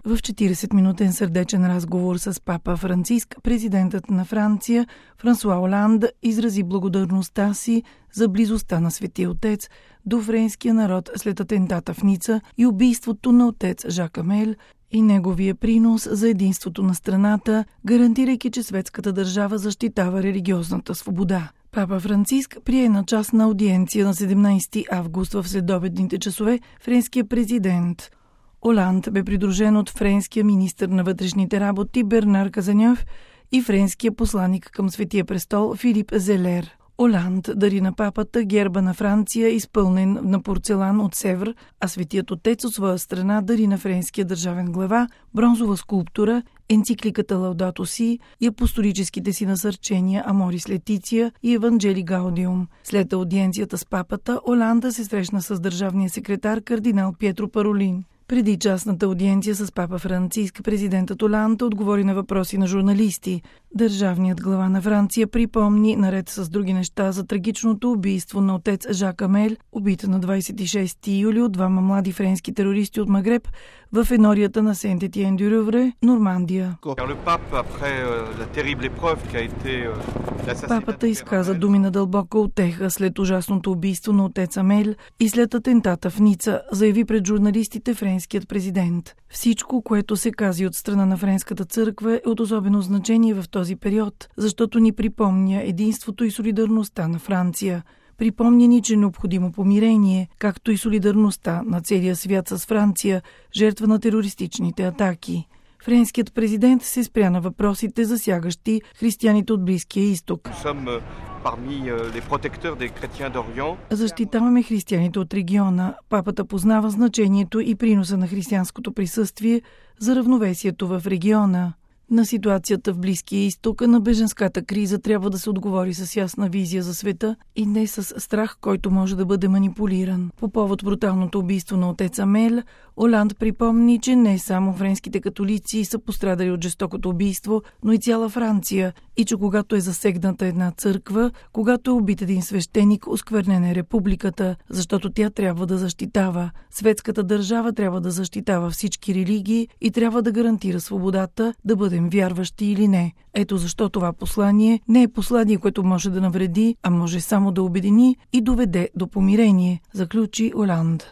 В 40-минутен сърдечен разговор с папа Франциск, президентът на Франция Франсуа Оланд изрази благодарността си за близостта на Светия Отец до френския народ след атентата в Ница и убийството на отец Жак Амел и неговия принос за единството на страната, гарантирайки, че светската държава защитава религиозната свобода. Папа Франциск прие на частна аудиенция на 17 август в следобедните часове френския президент. Оланд бе придружен от френския министър на вътрешните работи Бернар Казаньов и френския посланик към Светия престол Филип Зелер. Оланд дари на папата герба на Франция, изпълнен на порцелан от Севр, а Светият Отец от своя страна дари на френския държавен глава бронзова скулптура, енцикликата Лаудато Си и апостолическите си насърчения Аморис Летиция и Евангели Гаудиум. След аудиенцията с папата, Оланда се срещна с държавния секретар кардинал Пьетро Паролин. Преди частната аудиенция с папа Франциск, президентът Оланд отговори на въпроси на журналисти. Държавният глава на Франция припомни, наред с други неща, за трагичното убийство на отец Жак Амел, убит на 26 юли от двама млади френски терористи от Магреб в енорията на Сент-Етиен-дю-Рювре, Нормандия. Папата изказа думи на дълбока утеха след ужасното убийство на отец Амел и след атентата в Ница, заяви пред журналистите френският президент. Всичко, което се каза от страна на френската църква, е от особено значение в този период, защото ни припомня единството и солидарността на Франция. Припомня ни, че е необходимо помирение, както и солидарността на целия свят с Франция, жертва на терористичните атаки. Френският президент се спря на въпросите, засягащи християните от Близкия изток. Защитаваме християните от региона. Папата познава значението и приноса на християнското присъствие за равновесието в региона. На ситуацията в Близкия изток, на беженската криза трябва да се отговори с ясна визия за света и не с страх, който може да бъде манипулиран. По повод бруталното убийство на отец Амел, Оланд припомни, че не само френските католици са пострадали от жестокото убийство, но и цяла Франция, и че когато е засегната една църква, когато е убит един свещеник, осквернена е републиката, защото тя трябва да защитава. Светската държава трябва да защитава всички религии и трябва да гарантира свободата, да бъдем вярващи или не. Ето защо това послание не е послание, което може да навреди, а може само да обедини и доведе до помирение, заключи Оланд.